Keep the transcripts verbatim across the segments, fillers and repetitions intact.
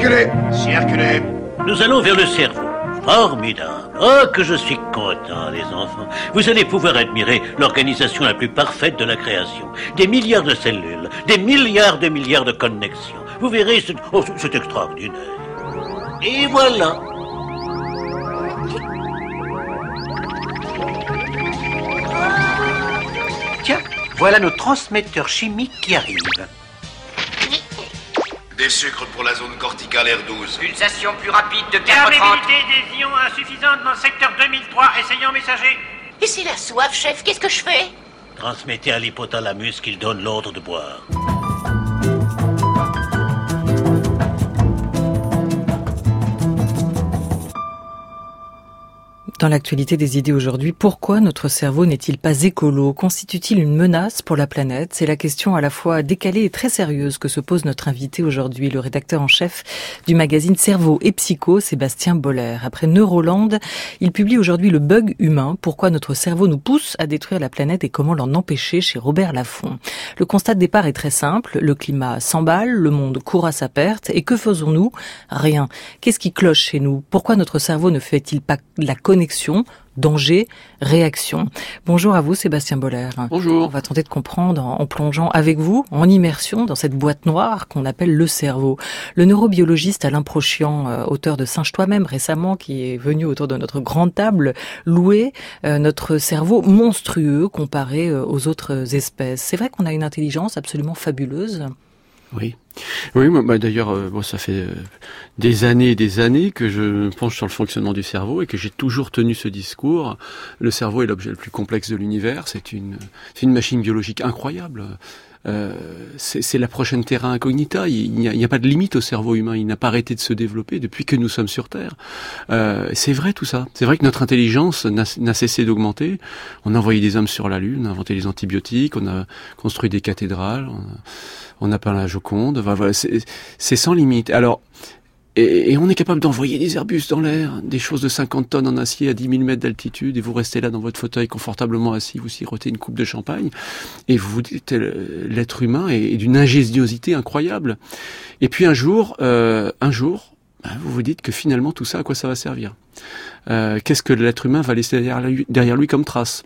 Circulez, circulez. Nous allons vers le cerveau. Formidable. Oh, que je suis content, les enfants. Vous allez pouvoir admirer l'organisation la plus parfaite de la création. Des milliards de cellules, des milliards de milliards de connexions. Vous verrez, c'est, oh, c'est extraordinaire. Et voilà. Tiens, voilà nos transmetteurs chimiques qui arrivent. Des sucres pour la zone corticale R douze. Pulsation plus rapide de quatre trente. Perméabilité des ions insuffisante dans le secteur deux mille trois. Essayons messager. Et c'est la soif, chef, qu'est-ce que je fais? Transmettez à l'hypothalamus qu'il donne l'ordre de boire. Dans l'actualité des idées aujourd'hui, pourquoi notre cerveau n'est-il pas écolo? Constitue-t-il une menace pour la planète? C'est la question à la fois décalée et très sérieuse que se pose notre invité aujourd'hui, le rédacteur en chef du magazine Cerveau et Psycho, Sébastien Boller. Après Neuroland, il publie aujourd'hui Le bug humain, pourquoi notre cerveau nous pousse à détruire la planète et comment l'en empêcher, chez Robert Laffont. Le constat de départ est très simple, le climat s'emballe, le monde court à sa perte, et que faisons-nous? Rien. Qu'est-ce qui cloche chez nous? Pourquoi notre cerveau ne fait-il pas la connexion danger, réaction. Bonjour à vous Sébastien Boller. Bonjour. On va tenter de comprendre en plongeant avec vous, en immersion dans cette boîte noire qu'on appelle le cerveau. Le neurobiologiste Alain Prochian, euh, auteur de Singe toi-même récemment, qui est venu autour de notre grande table, louer euh, notre cerveau monstrueux comparé euh, aux autres espèces. C'est vrai qu'on a une intelligence absolument fabuleuse. Oui. Oui, bah, d'ailleurs, euh, bon, ça fait euh, des années et des années que je me penche sur le fonctionnement du cerveau et que j'ai toujours tenu ce discours. Le cerveau est l'objet le plus complexe de l'univers. C'est une, c'est une machine biologique incroyable. Euh, c'est, c'est la prochaine terra incognita. Il n'y a, il n'y a pas de limite au cerveau humain. Il n'a pas arrêté de se développer depuis que nous sommes sur Terre. Euh, c'est vrai tout ça. C'est vrai que notre intelligence n'a, n'a cessé d'augmenter. On a envoyé des hommes sur la Lune, on a inventé les antibiotiques, on a construit des cathédrales, on a, on a peint la Joconde. Enfin, voilà, c'est, c'est sans limite. Alors, et, et on est capable d'envoyer des Airbus dans l'air, des choses de cinquante tonnes en acier à dix mille mètres d'altitude, et vous restez là dans votre fauteuil confortablement assis, vous sirotez une coupe de champagne, et vous vous dites, l'être humain est d'une ingéniosité incroyable. Et puis un jour, euh, un jour, vous vous dites que finalement tout ça, à quoi ça va servir? euh, Qu'est-ce que l'être humain va laisser derrière lui, derrière lui comme trace?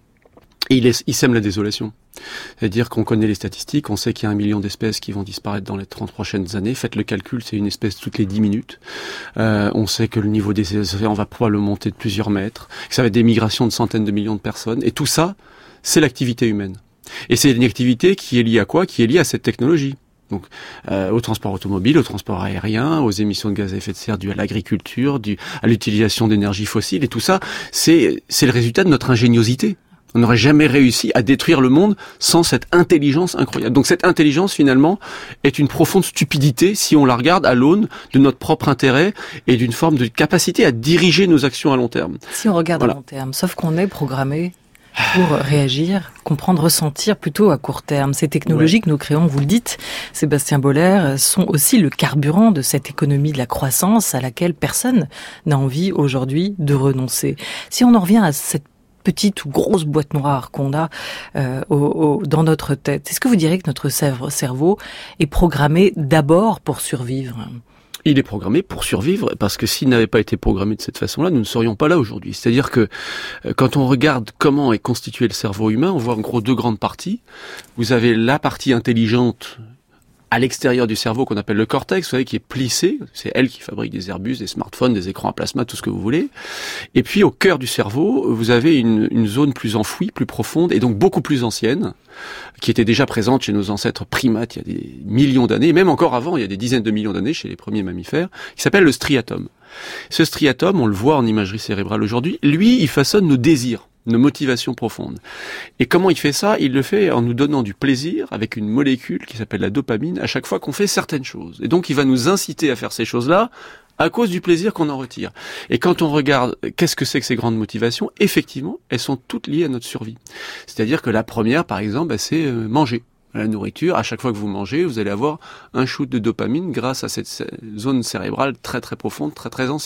Et il, laisse, il sème la désolation. C'est-à-dire qu'on connaît les statistiques, on sait qu'il y a un million d'espèces qui vont disparaître dans les trente prochaines années. Faites le calcul, c'est une espèce toutes les dix minutes. Euh, on sait que le niveau des océans va probablement monter de plusieurs mètres, que ça va être des migrations de centaines de millions de personnes. Et tout ça, c'est l'activité humaine. Et c'est une activité qui est liée à quoi? Qui est liée à cette technologie. Donc, euh, au transport automobile, au transport aérien, aux émissions de gaz à effet de serre dues à l'agriculture, dues à l'utilisation d'énergie fossile. Et tout ça, c'est, c'est le résultat de notre ingéniosité. On n'aurait jamais réussi à détruire le monde sans cette intelligence incroyable. Donc cette intelligence, finalement, est une profonde stupidité si on la regarde à l'aune de notre propre intérêt et d'une forme de capacité à diriger nos actions à long terme. Si on regarde voilà. à long terme, sauf qu'on est programmé pour réagir, comprendre, ressentir plutôt à court terme. Ces technologies ouais. que nous créons, vous le dites, Sébastien Boller, sont aussi le carburant de cette économie de la croissance à laquelle personne n'a envie aujourd'hui de renoncer. Si on en revient à cette petite ou grosse boîte noire qu'on a euh, au, au, dans notre tête, est-ce que vous diriez que notre cerveau est programmé d'abord pour survivre ? Il est programmé pour survivre, parce que s'il n'avait pas été programmé de cette façon-là, nous ne serions pas là aujourd'hui. C'est-à-dire que euh, quand on regarde comment est constitué le cerveau humain, on voit en gros deux grandes parties. Vous avez la partie intelligente à l'extérieur du cerveau qu'on appelle le cortex, vous savez, qui est plissé. C'est elle qui fabrique des Airbus, des smartphones, des écrans à plasma, tout ce que vous voulez. Et puis au cœur du cerveau, vous avez une, une zone plus enfouie, plus profonde, et donc beaucoup plus ancienne, qui était déjà présente chez nos ancêtres primates il y a des millions d'années, et même encore avant, il y a des dizaines de millions d'années chez les premiers mammifères, qui s'appelle le striatum. Ce striatum, on le voit en imagerie cérébrale aujourd'hui, lui, il façonne nos désirs, nos motivations profondes. Et comment il fait ça? Il le fait en nous donnant du plaisir avec une molécule qui s'appelle la dopamine à chaque fois qu'on fait certaines choses. Et donc il va nous inciter à faire ces choses-là à cause du plaisir qu'on en retire. Et quand on regarde qu'est-ce que c'est que ces grandes motivations, effectivement, elles sont toutes liées à notre survie. C'est-à-dire que la première, par exemple, bah, c'est manger. La nourriture, à chaque fois que vous mangez, vous allez avoir un shoot de dopamine grâce à cette zone cérébrale très très profonde, très très ancienne.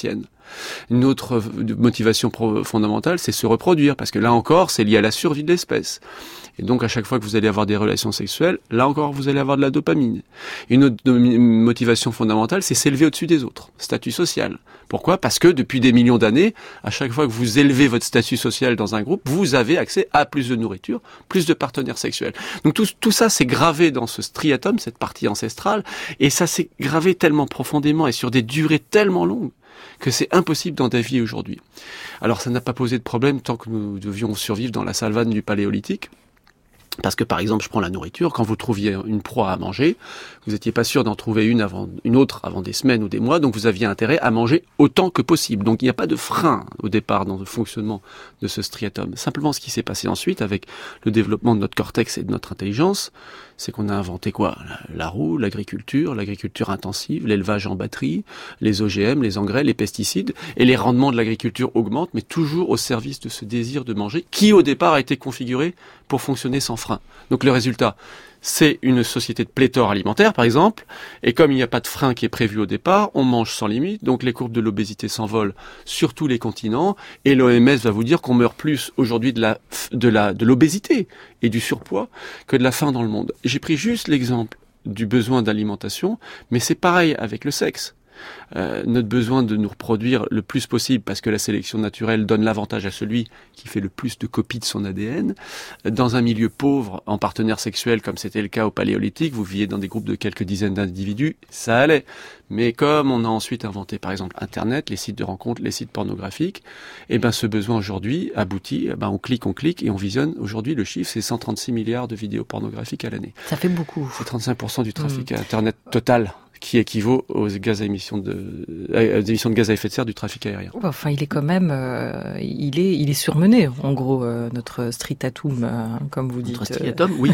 Une autre motivation pro- fondamentale, c'est se reproduire, parce que là encore, c'est lié à la survie de l'espèce. Et donc, à chaque fois que vous allez avoir des relations sexuelles, là encore, vous allez avoir de la dopamine. Une autre motivation fondamentale, c'est s'élever au-dessus des autres. Statut social. Pourquoi ? Parce que depuis des millions d'années, à chaque fois que vous élevez votre statut social dans un groupe, vous avez accès à plus de nourriture, plus de partenaires sexuels. Donc tout, tout ça, c'est gravé dans ce striatum, cette partie ancestrale, et ça s'est gravé tellement profondément et sur des durées tellement longues que c'est impossible d'en dévier aujourd'hui. Alors ça n'a pas posé de problème tant que nous devions survivre dans la savane du Paléolithique. Parce que par exemple, je prends la nourriture, quand vous trouviez une proie à manger, vous n'étiez pas sûr d'en trouver une avant une autre avant des semaines ou des mois, donc vous aviez intérêt à manger autant que possible. Donc il n'y a pas de frein au départ dans le fonctionnement de ce striatum. Simplement, ce qui s'est passé ensuite avec le développement de notre cortex et de notre intelligence, c'est qu'on a inventé quoi ? La, la roue, l'agriculture, l'agriculture intensive, l'élevage en batterie, les O G M, les engrais, les pesticides, et les rendements de l'agriculture augmentent, mais toujours au service de ce désir de manger qui au départ a été configuré pour fonctionner sans frein. Donc le résultat, c'est une société de pléthore alimentaire, par exemple, et comme il n'y a pas de frein qui est prévu au départ, on mange sans limite, donc les courbes de l'obésité s'envolent sur tous les continents, et l'O M S va vous dire qu'on meurt plus aujourd'hui de la, de la, de l'obésité et du surpoids que de la faim dans le monde. J'ai pris juste l'exemple du besoin d'alimentation, mais c'est pareil avec le sexe. Euh, notre besoin de nous reproduire le plus possible parce que la sélection naturelle donne l'avantage à celui qui fait le plus de copies de son A D N. Dans un milieu pauvre, en partenaires sexuels, comme c'était le cas au Paléolithique, vous viviez dans des groupes de quelques dizaines d'individus, ça allait. Mais comme on a ensuite inventé, par exemple, Internet, les sites de rencontres, les sites pornographiques, eh ben, ce besoin aujourd'hui aboutit, eh ben, on clique, on clique, et on visionne. Aujourd'hui, le chiffre, c'est cent trente-six milliards de vidéos pornographiques à l'année. Ça fait beaucoup. C'est trente-cinq pour cent du trafic mmh. Internet total, qui équivaut aux gaz à émissions de, euh, aux émissions de gaz à effet de serre du trafic aérien. Enfin, il est quand même, euh, il est, il est surmené, en gros, euh, notre striatum, euh, comme vous dites. Notre striatum, oui.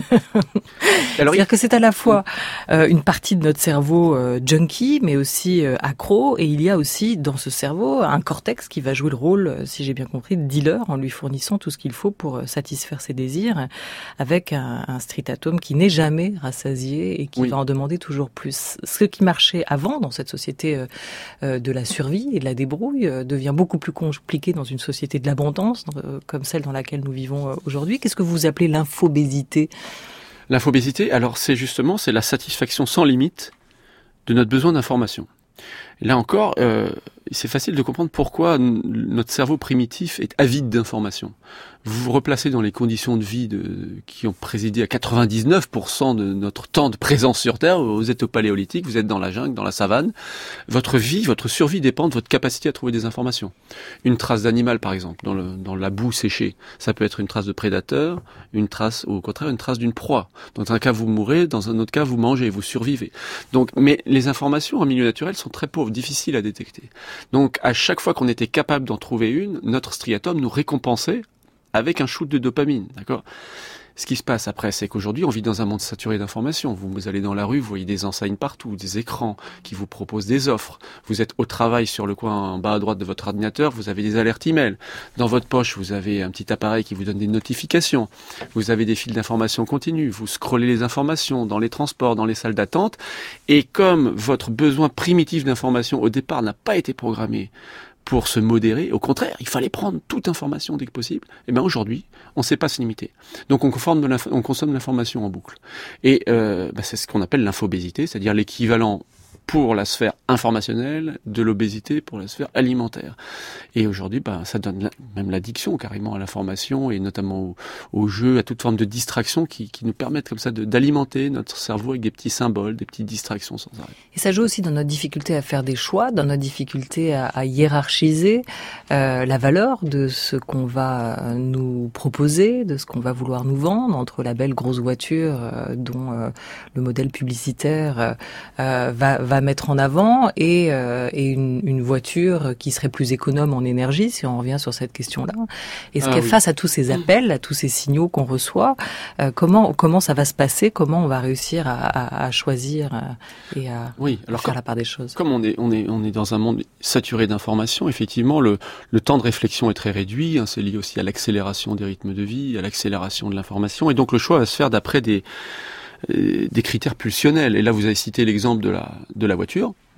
Alors, c'est-à-dire que c'est à la fois euh, une partie de notre cerveau euh, junkie, mais aussi euh, accro, et il y a aussi dans ce cerveau un cortex qui va jouer le rôle, si j'ai bien compris, de dealer, en lui fournissant tout ce qu'il faut pour satisfaire ses désirs, avec un, un striatum qui n'est jamais rassasié et qui oui. va en demander toujours plus. Ce qui marchait avant dans cette société euh, de la survie et de la débrouille euh, devient beaucoup plus compliqué dans une société de l'abondance euh, comme celle dans laquelle nous vivons euh, aujourd'hui. Qu'est-ce que vous appelez l'infobésité ? L'infobésité, alors c'est justement c'est la satisfaction sans limite de notre besoin d'information. Et là encore, euh, c'est facile de comprendre pourquoi n- notre cerveau primitif est avide d'informations. Vous vous replacez dans les conditions de vie de, qui ont présidé à quatre-vingt-dix-neuf pour cent de notre temps de présence sur Terre. Vous êtes au Paléolithique, vous êtes dans la jungle, dans la savane. Votre vie, votre survie dépend de votre capacité à trouver des informations. Une trace d'animal, par exemple, dans, le, dans la boue séchée, ça peut être une trace de prédateur, une trace, ou au contraire, une trace d'une proie. Dans un cas, vous mourrez, dans un autre cas, vous mangez, vous survivez. Donc, mais les informations en milieu naturel sont très pauvres, difficiles à détecter. Donc, à chaque fois qu'on était capable d'en trouver une, notre striatum nous récompensait avec un shoot de dopamine, d'accord ? Ce qui se passe après, c'est qu'aujourd'hui, on vit dans un monde saturé d'informations. Vous, vous allez dans la rue, vous voyez des enseignes partout, des écrans qui vous proposent des offres. Vous êtes au travail sur le coin en bas à droite de votre ordinateur, vous avez des alertes email. Dans votre poche, vous avez un petit appareil qui vous donne des notifications. Vous avez des fils d'informations continues. Vous scrollez les informations dans les transports, dans les salles d'attente. Et comme votre besoin primitif d'information au départ n'a pas été programmé pour se modérer, au contraire, il fallait prendre toute information dès que possible. Et bien aujourd'hui, on ne sait pas se limiter. Donc on, conforme de on consomme l'information en boucle. Et euh, bah c'est ce qu'on appelle l'infobésité, c'est-à-dire l'équivalent pour la sphère informationnelle de l'obésité pour la sphère alimentaire. Et aujourd'hui, bah, ça donne la, même l'addiction carrément à l'information et notamment au, au jeu, à toute forme de distraction qui, qui nous permettent comme ça de, d'alimenter notre cerveau avec des petits symboles, des petites distractions sans arrêt. Et ça joue aussi dans notre difficulté à faire des choix, dans notre difficulté à, à hiérarchiser euh, la valeur de ce qu'on va nous proposer, de ce qu'on va vouloir nous vendre, entre la belle grosse voiture euh, dont euh, le modèle publicitaire euh, va, va mettre en avant et, euh, et une, une voiture qui serait plus économe en énergie, si on revient sur cette question-là. Est-ce ah, que oui. face à tous ces appels, à tous ces signaux qu'on reçoit, euh, comment comment ça va se passer ? Comment on va réussir à, à, à choisir et à, oui, alors à faire comme, la part des choses ? Comme on est on est on est dans un monde saturé d'informations, effectivement, le le temps de réflexion est très réduit. Hein, c'est lié aussi à l'accélération des rythmes de vie, à l'accélération de l'information, et donc le choix va se faire d'après des des critères pulsionnels. Et là, vous avez cité l'exemple de la de la voiture.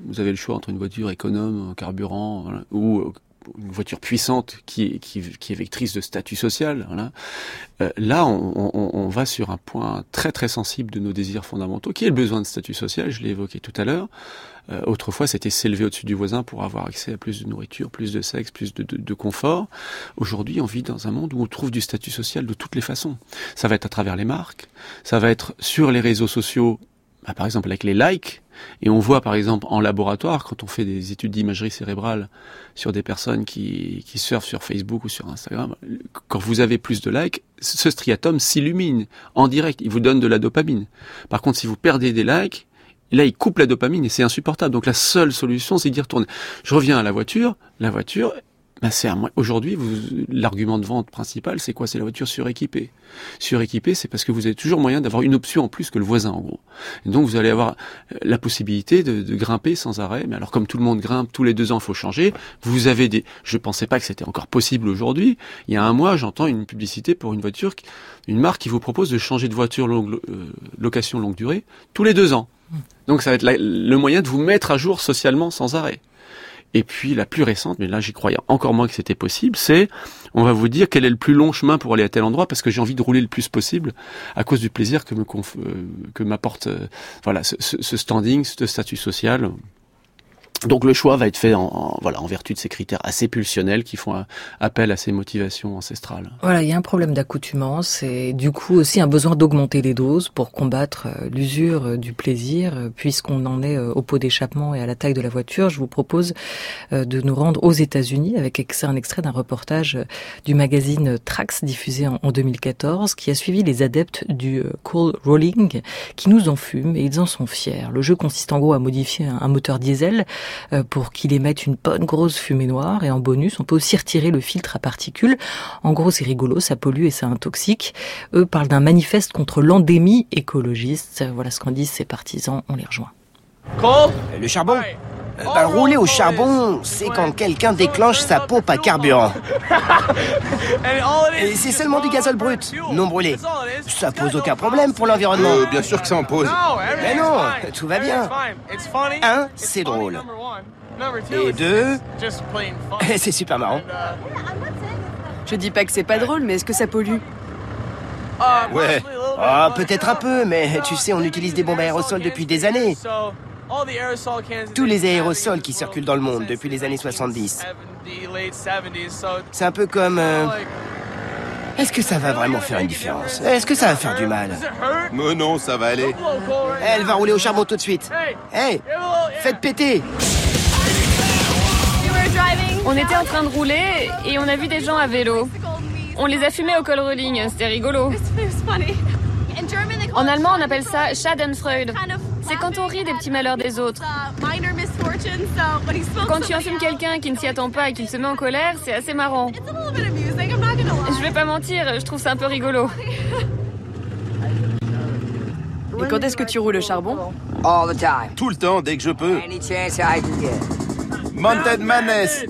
vous avez le choix entre une voiture économe, carburant, voilà, ou une voiture puissante qui, qui, qui est vectrice de statut social. Voilà. Euh, là, on, on, on va sur un point très très sensible de nos désirs fondamentaux, qui est le besoin de statut social. Je l'ai évoqué tout à l'heure. Euh, autrefois, c'était s'élever au-dessus du voisin pour avoir accès à plus de nourriture, plus de sexe, plus de, de, de confort. Aujourd'hui, on vit dans un monde où on trouve du statut social de toutes les façons. Ça va être à travers les marques, ça va être sur les réseaux sociaux, bah, par exemple avec les likes. Et on voit par exemple en laboratoire, quand on fait des études d'imagerie cérébrale sur des personnes qui, qui surfent sur Facebook ou sur Instagram, quand vous avez plus de likes, ce striatum s'illumine en direct, il vous donne de la dopamine. Par contre, si vous perdez des likes, là il coupe la dopamine et c'est insupportable. Donc la seule solution, c'est d'y retourner. Je reviens à la voiture, la voiture... Ben c'est un, aujourd'hui, vous, l'argument de vente principal, c'est quoi? C'est la voiture suréquipée. Suréquipée, c'est parce que vous avez toujours moyen d'avoir une option en plus que le voisin, en gros. Et donc, vous allez avoir la possibilité de, de grimper sans arrêt. Mais alors, comme tout le monde grimpe, tous les deux ans, il faut changer. Vous avez des... Je pensais pas que c'était encore possible aujourd'hui. Il y a un mois, j'entends une publicité pour une voiture, une marque qui vous propose de changer de voiture longue, euh, location longue durée tous les deux ans. Donc, ça va être la, le moyen de vous mettre à jour socialement sans arrêt. Et puis la plus récente, mais là j'y croyais encore moins que c'était possible, c'est on va vous dire quel est le plus long chemin pour aller à tel endroit parce que j'ai envie de rouler le plus possible à cause du plaisir que me conf... que m'apporte euh, voilà ce, ce standing, ce statut social. Donc le choix va être fait en, en voilà en vertu de ces critères assez pulsionnels qui font appel à ces motivations ancestrales. Voilà, il y a un problème d'accoutumance et du coup aussi un besoin d'augmenter les doses pour combattre l'usure du plaisir. Puisqu'on en est au pot d'échappement et à la taille de la voiture, je vous propose de nous rendre aux États-Unis avec un extrait d'un reportage du magazine Trax diffusé en deux mille quatorze qui a suivi les adeptes du cool rolling qui nous en fument et ils en sont fiers. Le jeu consiste en gros à modifier un moteur diesel pour qu'il émette une bonne grosse fumée noire et en bonus on peut aussi retirer le filtre à particules. En gros c'est rigolo, ça pollue et ça intoxique. Eux parlent d'un manifeste contre l'endémie écologiste. Voilà ce qu'en disent ces partisans, on les rejoint. Le charbon bah, rouler au charbon, c'est quand quelqu'un déclenche sa pompe à carburant. Et c'est seulement du gazole brut, non brûlé. Ça pose aucun problème pour l'environnement. Euh, bien sûr que ça en pose. Mais non, tout va bien. Un, c'est drôle. Et deux, c'est super marrant. Je dis pas que c'est pas drôle, mais est-ce que ça pollue? Ouais. Oh, peut-être un peu, mais tu sais, on utilise des bombes à aérosols depuis des années. Tous les aérosols qui circulent dans le monde depuis les années soixante-dix. C'est un peu comme... Euh... Est-ce que ça va vraiment faire une différence? Est-ce que ça va faire du mal? Mais non, ça va aller. Elle va rouler au charbon tout de suite. Hey, faites péter! On était en train de rouler et on a vu des gens à vélo. On les a fumés au cool rolling, c'était rigolo. En allemand, on appelle ça Schadenfreude. C'est quand on rit des petits malheurs des autres. Quand tu enfumes quelqu'un qui ne s'y attend pas et qui se met en colère, c'est assez marrant. Je vais pas mentir, je trouve ça un peu rigolo. Et quand est-ce que tu roules le charbon? Tout le temps, dès que je peux. Mountain Madness.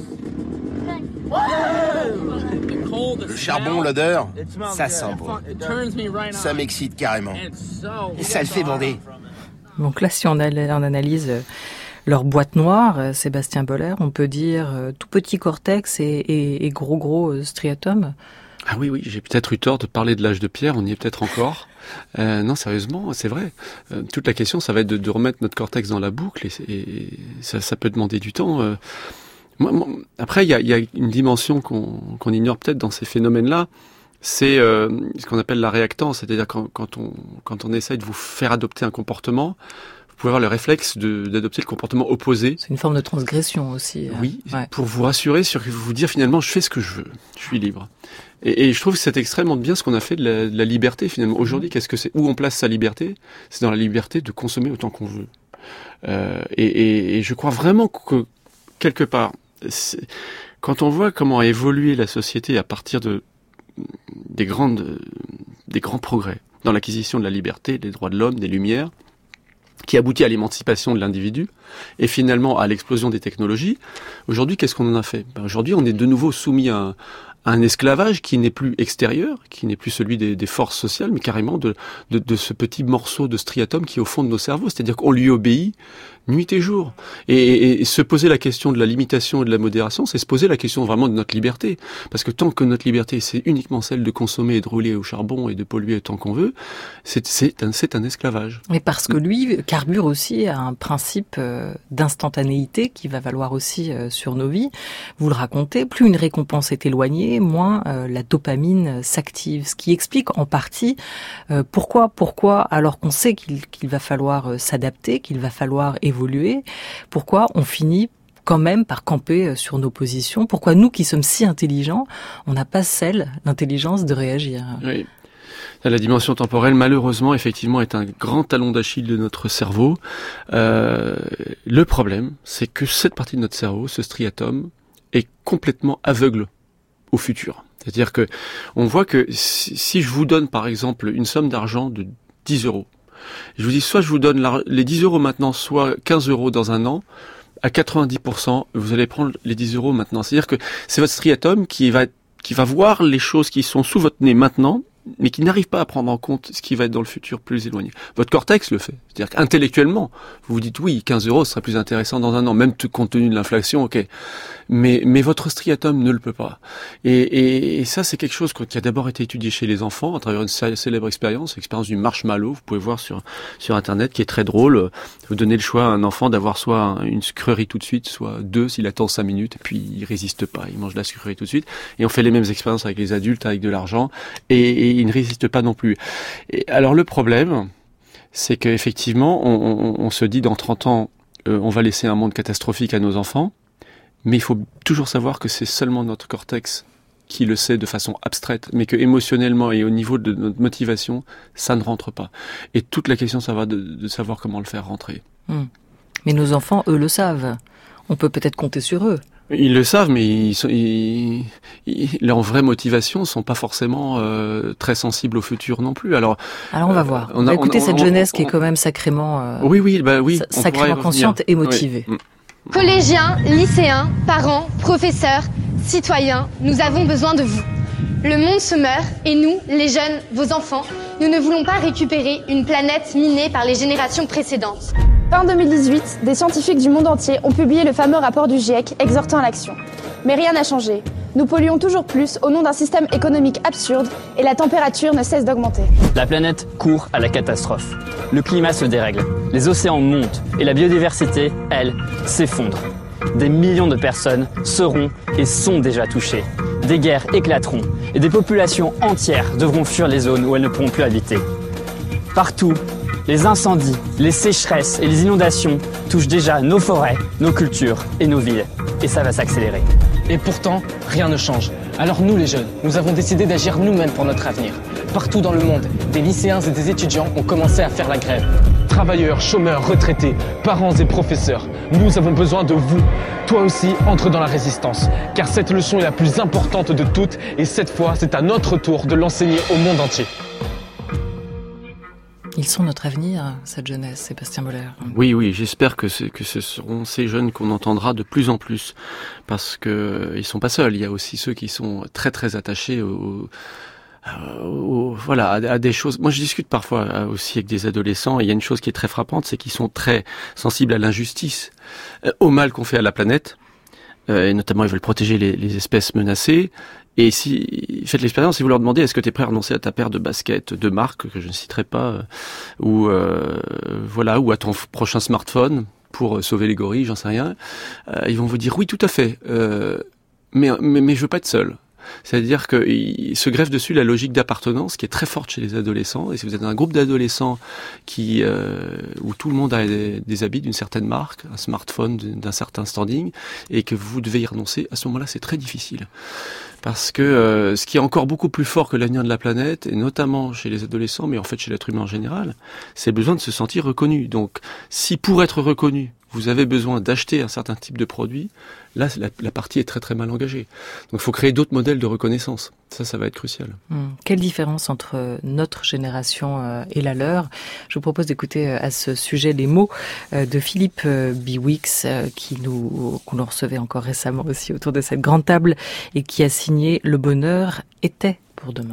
Le charbon, l'odeur, ça sent bon. Ça m'excite carrément. Et ça le fait bander. Donc là, si on, a, on analyse leur boîte noire, Sébastien Boller, on peut dire tout petit cortex et, et, et gros gros striatum. Ah oui, oui, j'ai peut-être eu tort de parler de l'âge de pierre, on y est peut-être encore. Euh, non, sérieusement, c'est vrai. Euh, toute la question, ça va être de, de remettre notre cortex dans la boucle et, et ça, ça peut demander du temps. Euh, moi, moi, après, il y a, y a une dimension qu'on, qu'on ignore peut-être dans ces phénomènes-là, c'est euh, ce qu'on appelle la réactance, c'est-à-dire quand, quand, on, quand on essaye de vous faire adopter un comportement, vous pouvez avoir le réflexe de, d'adopter le comportement opposé. C'est une forme de transgression aussi. Oui, ouais. Pour vous rassurer, sur vous dire finalement, je fais ce que je veux, je suis libre. Et, et je trouve que c'est extrêmement bien ce qu'on a fait de la, de la liberté finalement. Aujourd'hui, qu'est-ce que c'est? Où on place sa liberté? C'est dans la liberté de consommer autant qu'on veut. Euh, et, et, et je crois vraiment que quelque part, c'est, quand on voit comment a évolué la société à partir de des grandes, des grands progrès dans l'acquisition de la liberté, des droits de l'homme, des lumières, qui aboutit à l'émancipation de l'individu et finalement à l'explosion des technologies. Aujourd'hui, qu'est-ce qu'on en a fait? Ben aujourd'hui, on est de nouveau soumis à un, à un esclavage qui n'est plus extérieur, qui n'est plus celui des, des forces sociales, mais carrément de, de, de ce petit morceau de striatum qui est au fond de nos cerveaux. C'est-à-dire qu'on lui obéit nuit et jour. Et, et, et se poser la question de la limitation et de la modération, c'est se poser la question vraiment de notre liberté. Parce que tant que notre liberté, c'est uniquement celle de consommer et de rouler au charbon et de polluer autant qu'on veut, c'est, c'est, un, c'est un esclavage. Mais parce que lui carbure aussi à un principe d'instantanéité qui va valoir aussi sur nos vies. Vous le racontez, plus une récompense est éloignée, moins euh, la dopamine s'active. Ce qui explique en partie euh, pourquoi, pourquoi, alors qu'on sait qu'il, qu'il va falloir euh, s'adapter, qu'il va falloir évoluer, pourquoi on finit quand même par camper sur nos positions. Pourquoi nous qui sommes si intelligents, on n'a pas celle, l'intelligence de réagir. Oui. La dimension temporelle, malheureusement, effectivement, est un grand talon d'Achille de notre cerveau. Euh, le problème, c'est que cette partie de notre cerveau, ce striatum, est complètement aveugle au futur. C'est-à-dire que on voit que si, si je vous donne, par exemple, une somme d'argent de dix euros, je vous dis soit je vous donne la, les dix euros maintenant, soit quinze euros dans un an, à quatre-vingt-dix pour cent, vous allez prendre les dix euros maintenant. C'est-à-dire que c'est votre striatum qui va, qui va voir les choses qui sont sous votre nez maintenant, mais qui n'arrive pas à prendre en compte ce qui va être dans le futur plus éloigné. Votre cortex le fait. C'est-à-dire qu'intellectuellement, vous vous dites oui, quinze euros, ce serait plus intéressant dans un an, même compte tenu de l'inflation, ok. Mais, mais votre striatum ne le peut pas. Et, et, et ça, c'est quelque chose qui a d'abord été étudié chez les enfants à travers une célèbre expérience, l'expérience du marshmallow. Vous pouvez voir sur, sur Internet, qui est très drôle. Vous donnez le choix à un enfant d'avoir soit une sucrerie tout de suite, soit deux s'il attend cinq minutes, et puis il résiste pas, il mange de la sucrerie tout de suite. Et on fait les mêmes expériences avec les adultes, avec de l'argent, et, et il ne résiste pas non plus. Et alors le problème, c'est qu'effectivement, on, on, on se dit dans trente ans, euh, on va laisser un monde catastrophique à nos enfants, mais il faut toujours savoir que c'est seulement notre cortex qui le sait de façon abstraite, mais que émotionnellement et au niveau de notre motivation, ça ne rentre pas. Et toute la question, ça va de, de savoir comment le faire rentrer. Mmh. Mais nos enfants, eux, le savent. On peut peut-être compter sur eux. Ils le savent, mais ils sont, ils, ils, leurs vraies motivations sont pas forcément euh, très sensibles au futur non plus. Alors, alors on va voir. Euh, on, on va écouter on, cette on, jeunesse on, qui est quand même sacrément, euh, oui, oui, bah oui, sacrément consciente et motivée. Oui. Collégiens, lycéens, parents, professeurs, citoyens, nous avons besoin de vous. Le monde se meurt et nous, les jeunes, vos enfants, nous ne voulons pas récupérer une planète minée par les générations précédentes. Fin deux mille dix-huit, des scientifiques du monde entier ont publié le fameux rapport du GIEC exhortant à l'action. Mais rien n'a changé. Nous polluons toujours plus au nom d'un système économique absurde et la température ne cesse d'augmenter. La planète court à la catastrophe. Le climat se dérègle, les océans montent et la biodiversité, elle, s'effondre. Des millions de personnes seront et sont déjà touchées. Des guerres éclateront et des populations entières devront fuir les zones où elles ne pourront plus habiter. Partout, les incendies, les sécheresses et les inondations touchent déjà nos forêts, nos cultures et nos villes. Et ça va s'accélérer. Et pourtant, rien ne change. Alors nous les jeunes, nous avons décidé d'agir nous-mêmes pour notre avenir. Partout dans le monde, des lycéens et des étudiants ont commencé à faire la grève. Travailleurs, chômeurs, retraités, parents et professeurs, nous avons besoin de vous. Toi aussi, entre dans la résistance. Car cette leçon est la plus importante de toutes et cette fois, c'est à notre tour de l'enseigner au monde entier. Ils sont notre avenir, cette jeunesse, Sébastien Boller. Oui, oui, j'espère que, que ce seront ces jeunes qu'on entendra de plus en plus. Parce que ils sont pas seuls, il y a aussi ceux qui sont très très attachés au... Au, voilà, à, à des choses. Moi, je discute parfois aussi avec des adolescents. Et il y a une chose qui est très frappante, c'est qu'ils sont très sensibles à l'injustice, euh, au mal qu'on fait à la planète, euh, et notamment ils veulent protéger les, les espèces menacées. Et si faites l'expérience, si vous leur demandez est-ce que tu es prêt à renoncer à ta paire de baskets de marque que je ne citerai pas, euh, ou euh, voilà, ou à ton prochain smartphone pour sauver les gorilles, j'en sais rien, euh, ils vont vous dire oui, tout à fait, euh, mais, mais mais je veux pas être seul. C'est-à-dire qu'il se greffe dessus la logique d'appartenance qui est très forte chez les adolescents. Et si vous êtes un groupe d'adolescents qui euh, où tout le monde a des, des habits d'une certaine marque, un smartphone d'un certain standing, et que vous devez y renoncer, à ce moment-là, c'est très difficile. Parce que euh, ce qui est encore beaucoup plus fort que l'avenir de la planète, et notamment chez les adolescents, mais en fait chez l'être humain en général, c'est le besoin de se sentir reconnu. Donc, si pour être reconnu, vous avez besoin d'acheter un certain type de produit, là, la, la partie est très très mal engagée. Donc, il faut créer d'autres modèles de reconnaissance. Ça, ça va être crucial. Hum. Quelle différence entre notre génération euh, et la leur ? Je vous propose d'écouter euh, à ce sujet les mots euh, de Philippe euh, Biwix, euh, qui nous, qu'on nous recevait encore récemment aussi autour de cette grande table, et qui a signé « Le bonheur était pour demain ».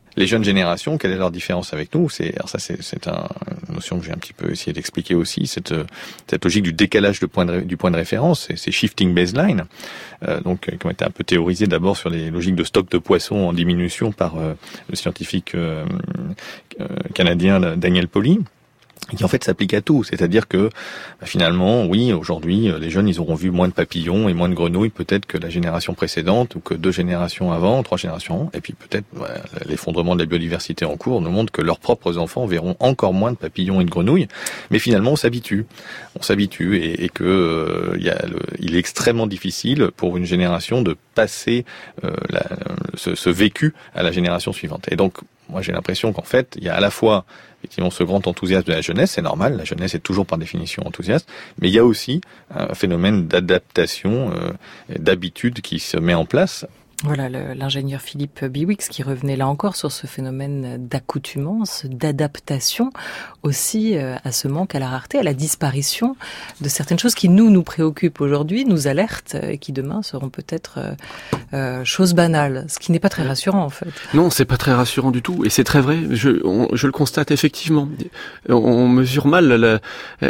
Les jeunes générations, quelle est leur différence avec nous? C'est, alors ça, c'est, c'est un, une notion que j'ai un petit peu essayé d'expliquer aussi. Cette, cette logique du décalage de point de, du point de référence, c'est, c'est shifting baseline, euh, donc qui ont été un peu théorisé d'abord sur les logiques de stock de poissons en diminution par euh, le scientifique euh, euh, canadien Daniel Pauly, qui en fait s'applique à tout, c'est-à-dire que bah, finalement, oui, aujourd'hui, les jeunes, ils auront vu moins de papillons et moins de grenouilles peut-être que la génération précédente ou que deux générations avant, trois générations avant, et puis peut-être ouais, l'effondrement de la biodiversité en cours nous montre que leurs propres enfants verront encore moins de papillons et de grenouilles, mais finalement on s'habitue, on s'habitue et, et que euh, il y a le, il est extrêmement difficile pour une génération de passer euh, la, ce, ce vécu à la génération suivante. Et donc moi j'ai l'impression qu'en fait il y a à la fois effectivement ce grand enthousiasme de la jeunesse, c'est normal, la jeunesse est toujours par définition enthousiaste, mais il y a aussi un phénomène d'adaptation, euh, d'habitude qui se met en place. Voilà, le, l'ingénieur Philippe Biwix qui revenait là encore sur ce phénomène d'accoutumance, d'adaptation aussi euh, à ce manque, à la rareté, à la disparition de certaines choses qui nous, nous préoccupent aujourd'hui, nous alertent et qui demain seront peut-être euh, euh, choses banales, ce qui n'est pas très rassurant en fait. Non, c'est pas très rassurant du tout et c'est très vrai, je, on, je le constate effectivement. On, on mesure mal la, la,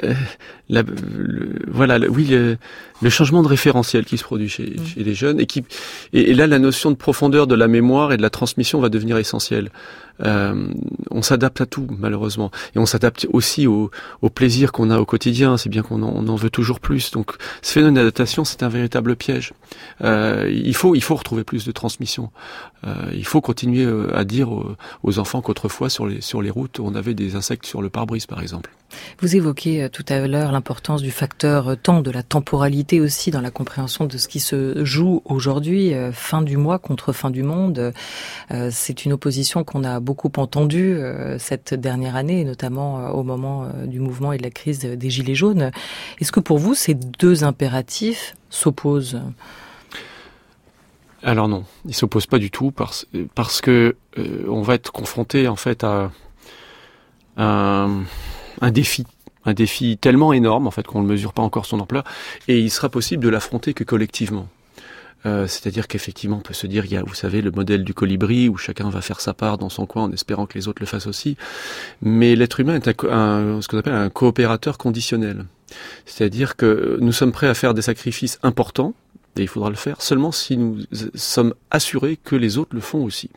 la, le, voilà, le, oui, le, le changement de référentiel qui se produit chez, mmh. chez les jeunes et qui et, et là la notion de profondeur de la mémoire et de la transmission va devenir essentielle. Euh, on s'adapte à tout malheureusement et on s'adapte aussi au, au plaisir qu'on a au quotidien, c'est bien qu'on en, on en veut toujours plus. Donc ce phénomène d'adaptation, c'est un véritable piège. Euh, il faut il faut retrouver plus de transmission. Euh, il faut continuer à dire aux, aux enfants qu'autrefois sur les sur les routes on avait des insectes sur le pare-brise par exemple. Vous évoquez tout à l'heure l'importance du facteur temps, de la temporalité aussi dans la compréhension de ce qui se joue aujourd'hui, fin du mois contre fin du monde. Euh, c'est une opposition qu'on a beaucoup entendue euh, cette dernière année, notamment euh, au moment euh, du mouvement et de la crise des Gilets jaunes. Est-ce que pour vous, ces deux impératifs s'opposent ? Alors non, ils s'opposent pas du tout parce, parce que euh, on va être confronté en fait à un, un défi. Un défi tellement énorme en fait qu'on ne mesure pas encore son ampleur et il sera possible de l'affronter que collectivement. Euh, c'est-à-dire qu'effectivement on peut se dire il y a, vous savez, le modèle du colibri où chacun va faire sa part dans son coin en espérant que les autres le fassent aussi, mais l'être humain est un, un, ce qu'on appelle un coopérateur conditionnel, c'est-à-dire que nous sommes prêts à faire des sacrifices importants et il faudra le faire seulement si nous sommes assurés que les autres le font aussi.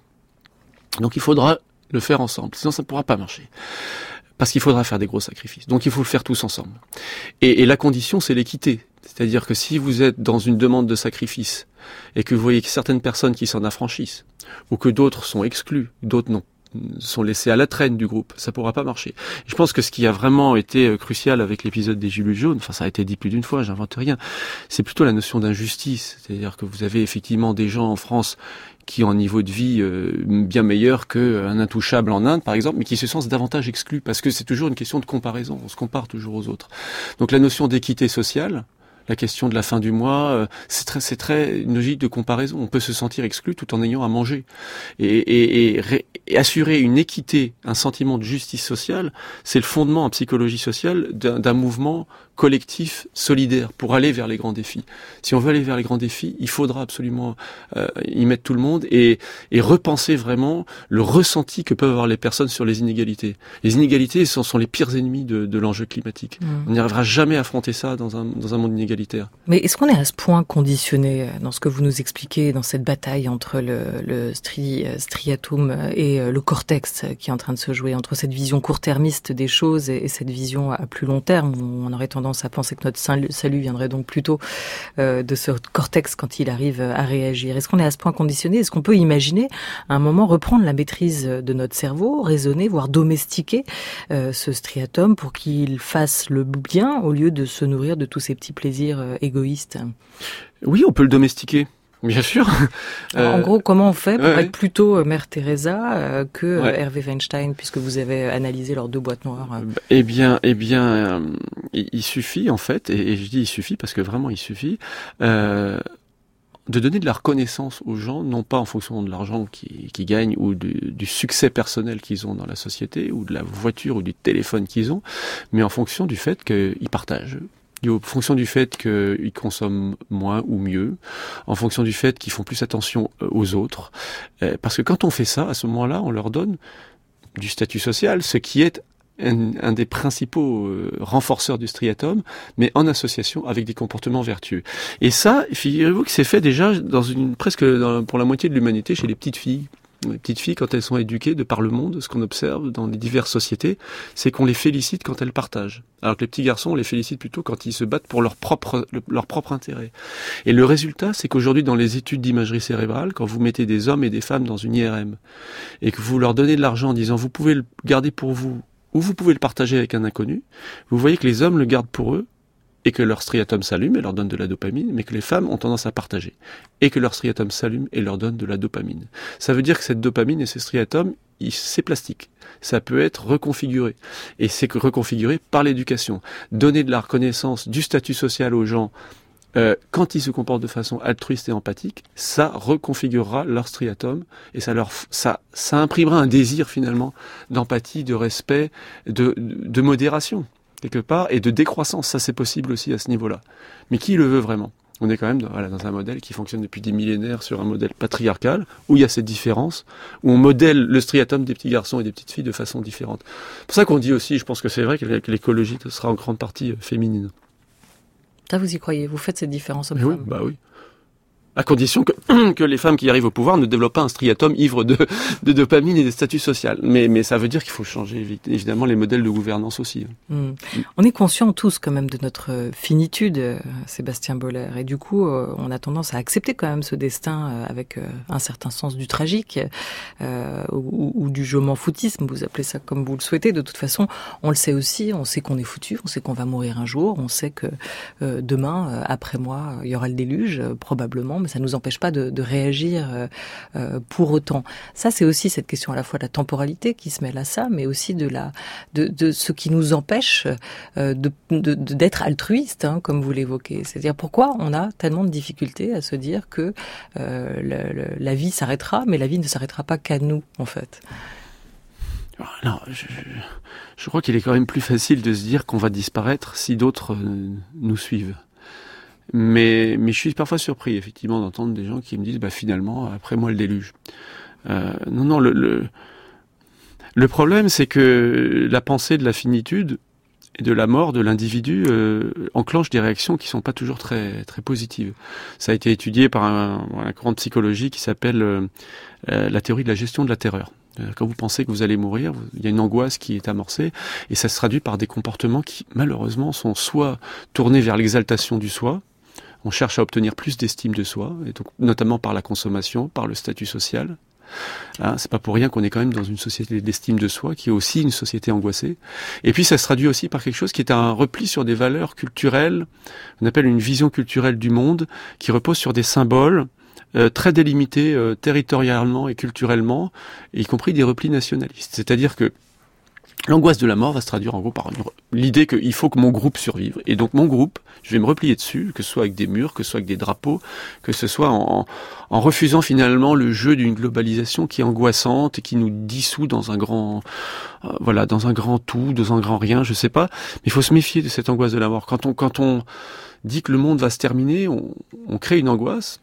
Donc il faudra le faire ensemble, sinon ça ne pourra pas marcher. Parce qu'il faudra faire des gros sacrifices. Donc il faut le faire tous ensemble. Et, et la condition, c'est l'équité. C'est-à-dire que si vous êtes dans une demande de sacrifice et que vous voyez que certaines personnes qui s'en affranchissent, ou que d'autres sont exclus, d'autres non, sont laissés à la traîne du groupe, ça pourra pas marcher. Je pense que ce qui a vraiment été crucial avec l'épisode des Gilets jaunes, enfin ça a été dit plus d'une fois, j'invente rien, c'est plutôt la notion d'injustice. C'est-à-dire que vous avez effectivement des gens en France qui ont un niveau de vie euh, bien meilleur qu'un intouchable en Inde, par exemple, mais qui se sentent davantage exclus, parce que c'est toujours une question de comparaison, on se compare toujours aux autres. Donc la notion d'équité sociale, la question de la fin du mois, euh, c'est très, c'est très une logique de comparaison. On peut se sentir exclu tout en ayant à manger. Et, et, et, ré, et assurer une équité, un sentiment de justice sociale, c'est le fondement en psychologie sociale d'un, d'un mouvement collectif, solidaire, pour aller vers les grands défis. Si on veut aller vers les grands défis, il faudra absolument euh, y mettre tout le monde et, et repenser vraiment le ressenti que peuvent avoir les personnes sur les inégalités. Les inégalités sont, sont les pires ennemis de, de l'enjeu climatique. Mmh. On n'y arrivera jamais à affronter ça dans un, dans un monde inégalitaire. Mais est-ce qu'on est à ce point conditionné dans ce que vous nous expliquez, dans cette bataille entre le, le stri, striatum et le cortex qui est en train de se jouer, entre cette vision court-termiste des choses et, et cette vision à plus long terme, où on aurait tendance à penser que notre salut viendrait donc plutôt euh, de ce cortex quand il arrive à réagir. Est-ce qu'on est à ce point conditionné ? Est-ce qu'on peut imaginer à un moment reprendre la maîtrise de notre cerveau, raisonner, voire domestiquer euh, ce striatum pour qu'il fasse le bien au lieu de se nourrir de tous ces petits plaisirs euh, égoïstes ? Oui, on peut le domestiquer. Bien sûr. Alors, en gros, comment on fait pour ouais, être plutôt Mère Teresa euh, que ouais. Hervé Weinstein, puisque vous avez analysé leurs deux boîtes noires ? Eh bien, eh bien, euh, il suffit en fait, et, et je dis il suffit parce que vraiment il suffit, euh, de donner de la reconnaissance aux gens, non pas en fonction de l'argent qu'ils, qu'ils gagnent ou du, du succès personnel qu'ils ont dans la société, ou de la voiture ou du téléphone qu'ils ont, mais en fonction du fait qu'ils partagent. dû en fonction du fait qu'ils consomment moins ou mieux, en fonction du fait qu'ils font plus attention aux autres. Parce que quand on fait ça, à ce moment-là, on leur donne du statut social, ce qui est un, un des principaux euh, renforceurs du striatum, mais en association avec des comportements vertueux. Et ça, figurez-vous que c'est fait déjà dans une presque dans, pour la moitié de l'humanité chez les petites filles. Les petites filles, quand elles sont éduquées de par le monde, ce qu'on observe dans les diverses sociétés, c'est qu'on les félicite quand elles partagent. Alors que les petits garçons, on les félicite plutôt quand ils se battent pour leur propre, leur propre intérêt. Et le résultat, c'est qu'aujourd'hui, dans les études d'imagerie cérébrale, quand vous mettez des hommes et des femmes dans une I R M, et que vous leur donnez de l'argent en disant, vous pouvez le garder pour vous, ou vous pouvez le partager avec un inconnu, vous voyez que les hommes le gardent pour eux, et que leur striatum s'allume et leur donne de la dopamine, mais que les femmes ont tendance à partager, et que leur striatum s'allume et leur donne de la dopamine. Ça veut dire que cette dopamine et ce striatum, c'est plastique. Ça peut être reconfiguré. Et c'est reconfiguré par l'éducation. Donner de la reconnaissance, du statut social aux gens, euh, quand ils se comportent de façon altruiste et empathique, ça reconfigurera leur striatum, et ça leur, ça, ça imprimera un désir finalement d'empathie, de respect, de, de modération, quelque part, et de décroissance. Ça, c'est possible aussi à ce niveau-là. Mais qui le veut vraiment ? On est quand même dans, voilà, dans un modèle qui fonctionne depuis des millénaires sur un modèle patriarcal, où il y a cette différence, où on modèle le striatum des petits garçons et des petites filles de façon différente. C'est pour ça qu'on dit aussi, je pense que c'est vrai, que l'écologie sera en grande partie féminine. Ça, vous y croyez ? Vous faites cette différence homme-femme ? Oui, bah oui. À condition que, que les femmes qui arrivent au pouvoir ne développent pas un striatum ivre de, de dopamine et de statut social. Mais, mais ça veut dire qu'il faut changer évidemment les modèles de gouvernance aussi. Mmh. On est conscients tous quand même de notre finitude, Sébastien Boller. Et du coup, on a tendance à accepter quand même ce destin avec un certain sens du tragique euh, ou, ou du je m'en foutisme. Vous appelez ça comme vous le souhaitez. De toute façon, on le sait aussi. On sait qu'on est foutu. On sait qu'on va mourir un jour. On sait que euh, demain, après moi, il y aura le déluge, probablement. Mais ça ne nous empêche pas de, de réagir euh, euh, pour autant. Ça, c'est aussi cette question à la fois de la temporalité qui se mêle à ça, mais aussi de la de, de ce qui nous empêche euh, de, de, de d'être altruiste, hein, comme vous l'évoquez. C'est-à-dire pourquoi on a tellement de difficultés à se dire que euh, le, le, la vie s'arrêtera, mais la vie ne s'arrêtera pas qu'à nous, en fait. Non, je, je crois qu'il est quand même plus facile de se dire qu'on va disparaître si d'autres euh, nous suivent. Mais, mais je suis parfois surpris, effectivement, d'entendre des gens qui me disent, bah, finalement, après moi, le déluge. Euh, non, non, le, le, le problème, c'est que la pensée de la finitude et de la mort de l'individu euh, enclenche des réactions qui sont pas toujours très, très positives. Ça a été étudié par un, un courant de psychologie qui s'appelle euh, la théorie de la gestion de la terreur. Quand vous pensez que vous allez mourir, il y a une angoisse qui est amorcée, et ça se traduit par des comportements qui, malheureusement, sont soit tournés vers l'exaltation du soi. On cherche à obtenir plus d'estime de soi, et donc notamment par la consommation, par le statut social. Hein, c'est pas pour rien qu'on est quand même dans une société d'estime de soi, qui est aussi une société angoissée. Et puis ça se traduit aussi par quelque chose qui est un repli sur des valeurs culturelles, on appelle une vision culturelle du monde, qui repose sur des symboles euh, très délimités euh, territorialement et culturellement, y compris des replis nationalistes. C'est-à-dire que l'angoisse de la mort va se traduire en gros par l'idée qu'il faut que mon groupe survive. Et donc mon groupe, je vais me replier dessus, que ce soit avec des murs, que ce soit avec des drapeaux, que ce soit en, en refusant finalement le jeu d'une globalisation qui est angoissante et qui nous dissout dans un grand, euh, voilà, dans un grand tout, dans un grand rien, je sais pas. Mais il faut se méfier de cette angoisse de la mort. Quand on, quand on dit que le monde va se terminer, on, on crée une angoisse.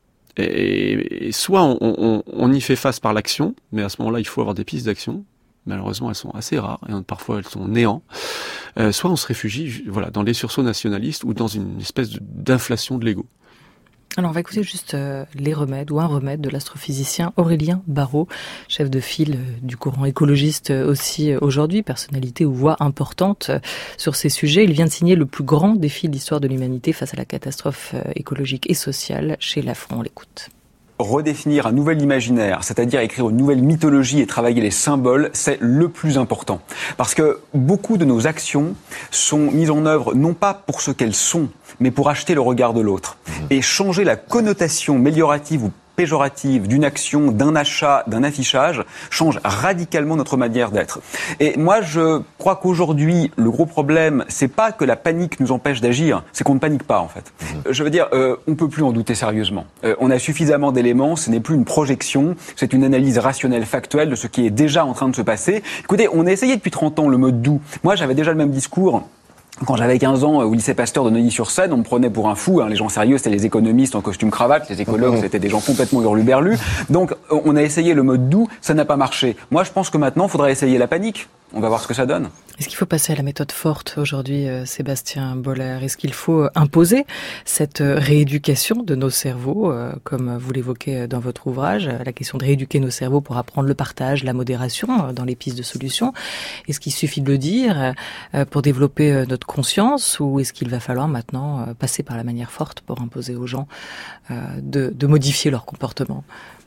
Et, et soit on, on, on y fait face par l'action, mais à ce moment-là, il faut avoir des pistes d'action. Malheureusement, elles sont assez rares et parfois elles sont néant. Euh, soit on se réfugie, voilà, dans les sursauts nationalistes ou dans une espèce de, d'inflation de l'ego. Alors on va écouter juste euh, les remèdes ou un remède de l'astrophysicien Aurélien Barraud, chef de file euh, du courant écologiste euh, aussi euh, aujourd'hui, personnalité ou voix importante euh, sur ces sujets. Il vient de signer le plus grand défi de l'histoire de l'humanité face à la catastrophe euh, écologique et sociale chez Lafon. On l'écoute. Redéfinir un nouvel imaginaire, c'est-à-dire écrire une nouvelle mythologie et travailler les symboles, c'est le plus important. Parce que beaucoup de nos actions sont mises en œuvre non pas pour ce qu'elles sont, mais pour acheter le regard de l'autre. Et changer la connotation méliorative ou péjorative d'une action, d'un achat, d'un affichage, change radicalement notre manière d'être. Et moi, je crois qu'aujourd'hui, le gros problème, c'est pas que la panique nous empêche d'agir, c'est qu'on ne panique pas, en fait. Mmh. Je veux dire, euh, on peut plus en douter sérieusement. Euh, on a suffisamment d'éléments, ce n'est plus une projection, c'est une analyse rationnelle, factuelle de ce qui est déjà en train de se passer. Écoutez, on a essayé depuis trente ans le mode doux. Moi, j'avais déjà le même discours Quand j'avais quinze ans, au lycée Pasteur de Neuilly-sur-Seine, on me prenait pour un fou. Hein. Les gens sérieux, c'était les économistes en costume cravate. Les écologues, c'était des gens complètement hurluberlus. Donc, on a essayé le mode doux, ça n'a pas marché. Moi, je pense que maintenant, il faudrait essayer la panique. On va voir ce que ça donne. Est-ce qu'il faut passer à la méthode forte aujourd'hui, euh, Sébastien Boller? Est-ce qu'il faut imposer cette rééducation de nos cerveaux, euh, comme vous l'évoquez dans votre ouvrage, la question de rééduquer nos cerveaux pour apprendre le partage, la modération euh, dans les pistes de solutions? Est-ce qu'il suffit de le dire euh, pour développer euh, notre conscience, ou est-ce qu'il va falloir maintenant euh, passer par la manière forte pour imposer aux gens euh, de, de modifier leur comportement?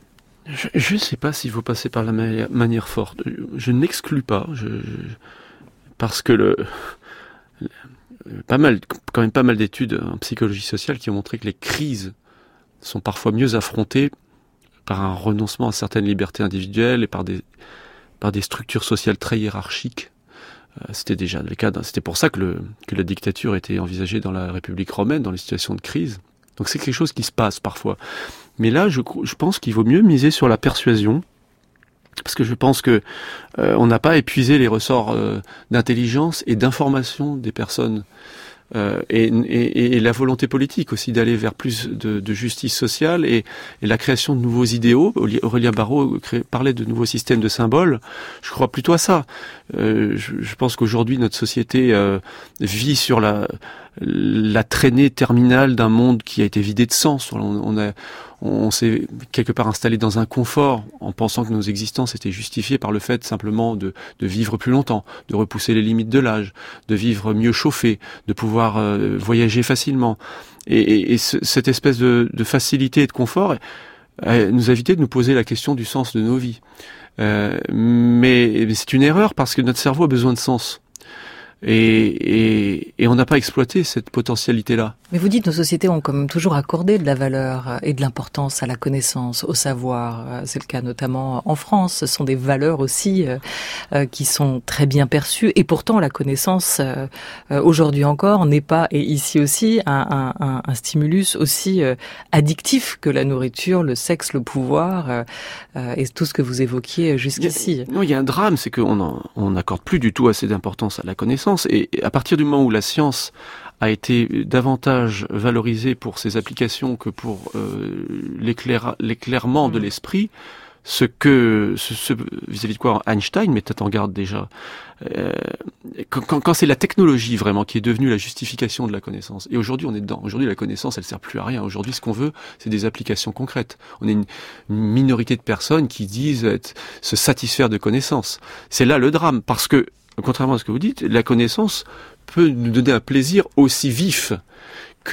Je ne sais pas s'il faut passer par la ma- manière forte. Je, je n'exclus pas, je, je, parce que le, le, pas mal, quand même pas mal d'études en psychologie sociale qui ont montré que les crises sont parfois mieux affrontées par un renoncement à certaines libertés individuelles et par des, par des structures sociales très hiérarchiques. Euh, c'était déjà le cas. C'était pour ça que, le, que la dictature était envisagée dans la République romaine, dans les situations de crise. Donc c'est quelque chose qui se passe parfois. Mais là, je, je pense qu'il vaut mieux miser sur la persuasion, parce que je pense que euh, on n'a pas épuisé les ressorts euh, d'intelligence et d'information des personnes, euh, et, et, et la volonté politique aussi d'aller vers plus de, de justice sociale et, et la création de nouveaux idéaux. Aurélien Barraud crée, parlait de nouveaux systèmes de symboles. Je crois plutôt à ça. Euh, je, je pense qu'aujourd'hui notre société euh, vit sur la la traînée terminale d'un monde qui a été vidé de sens. On, on, a, on s'est quelque part installé dans un confort en pensant que nos existences étaient justifiées par le fait simplement de, de vivre plus longtemps, de repousser les limites de l'âge, de vivre mieux chauffé, de pouvoir euh, voyager facilement. Et, et, et ce, cette espèce de, de facilité et de confort euh, nous a évité de nous poser la question du sens de nos vies. Euh, mais, mais c'est une erreur parce que notre cerveau a besoin de sens. Et, et, et on n'a pas exploité cette potentialité-là. Mais vous dites, nos sociétés ont quand même toujours accordé de la valeur et de l'importance à la connaissance, au savoir. C'est le cas notamment en France. Ce sont des valeurs aussi euh, qui sont très bien perçues. Et pourtant, la connaissance, euh, aujourd'hui encore, n'est pas, et ici aussi, un, un, un stimulus aussi euh, addictif que la nourriture, le sexe, le pouvoir, euh, et tout ce que vous évoquiez jusqu'ici. Il y a, non, il y a un drame, c'est qu'on on n'accorde plus du tout assez d'importance à la connaissance. Et à partir du moment où la science a été davantage valorisée pour ses applications que pour euh, l'éclair, l'éclairement de l'esprit, ce que ce, ce, vis-à-vis de quoi Einstein mettait en garde déjà, euh, quand, quand, quand c'est la technologie vraiment qui est devenue la justification de la connaissance. Et aujourd'hui on est dedans. Aujourd'hui la connaissance elle sert plus à rien. Aujourd'hui ce qu'on veut c'est des applications concrètes. On est une, une minorité de personnes qui disent être, se satisfaire de connaissances. C'est là le drame parce que contrairement à ce que vous dites, la connaissance peut nous donner un plaisir aussi vif que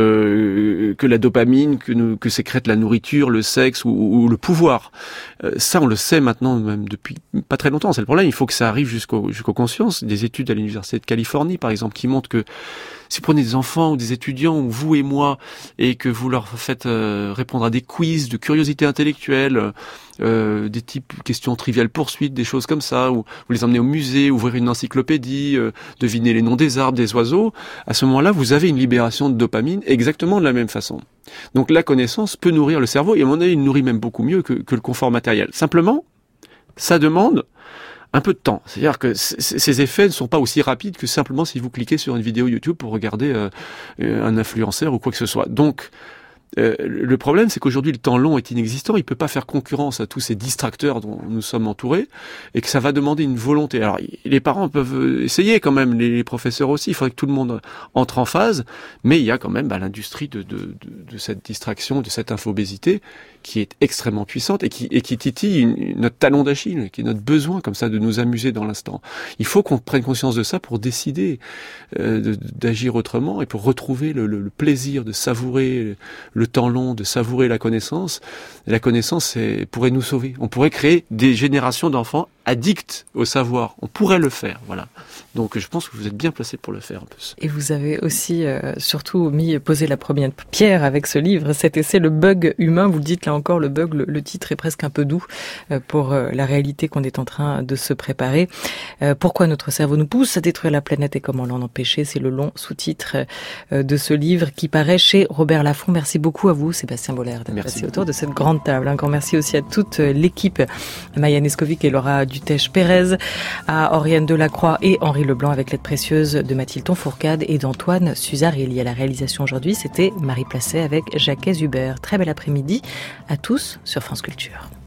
le que la dopamine, que nous, que sécrète la nourriture, le sexe ou, ou le pouvoir. Euh, ça, on le sait maintenant, même depuis pas très longtemps. C'est le problème. Il faut que ça arrive jusqu'au jusqu'aux consciences. Des études à l'université de Californie, par exemple, qui montrent que si vous prenez des enfants ou des étudiants, ou vous et moi, et que vous leur faites euh, répondre à des quiz de curiosité intellectuelle, euh, des types questions triviales poursuites, des choses comme ça, ou vous les emmenez au musée, ouvrir une encyclopédie, euh, deviner les noms des arbres, des oiseaux, à ce moment-là, vous avez une libération de dopamine exactement de la même façon. Donc la connaissance peut nourrir le cerveau, et à mon avis, il nourrit même beaucoup mieux que, que le confort matériel. Simplement, ça demande un peu de temps. C'est-à-dire que c- ces effets ne sont pas aussi rapides que simplement si vous cliquez sur une vidéo YouTube pour regarder euh, un influenceur ou quoi que ce soit. Donc, euh, le problème, c'est qu'aujourd'hui, le temps long est inexistant. Il peut pas faire concurrence à tous ces distracteurs dont nous sommes entourés et que ça va demander une volonté. Alors, les parents peuvent essayer quand même, les professeurs aussi. Il faudrait que tout le monde entre en phase. Mais il y a quand même bah, l'industrie de, de, de, de cette distraction, de cette infobésité qui est extrêmement puissante et qui, et qui titille une, notre talon d'Achille, qui est notre besoin comme ça de nous amuser dans l'instant. Il faut qu'on prenne conscience de ça pour décider euh, de, d'agir autrement et pour retrouver le, le, le plaisir de savourer le temps long, de savourer la connaissance. Et la connaissance c'est, pourrait nous sauver. On pourrait créer des générations d'enfants addicts au savoir. On pourrait le faire, voilà. Donc je pense que vous êtes bien placé pour le faire un peu. Et vous avez aussi euh, surtout mis posé la première pierre avec ce livre, cet essai Le bug humain. Vous le dites là encore, le bug, le, le titre est presque un peu doux euh, pour euh, la réalité qu'on est en train de se préparer. Euh, pourquoi notre cerveau nous pousse à détruire la planète et comment l'en empêcher? C'est le long sous-titre euh, de ce livre qui paraît chez Robert Laffont. Merci beaucoup à vous, Sébastien Boller, d'être passé autour de cette grande table. Un grand merci aussi à toute l'équipe, Maya Neskovic et Laura Dupont, Dutèche-Pérez, à Oriane Delacroix et Henri Leblanc avec l'aide précieuse de Mathilde Tonfourcade et d'Antoine Suzarelli. À la réalisation aujourd'hui, c'était Marie Placet avec Jacques Hubert. Très bel après-midi à tous sur France Culture.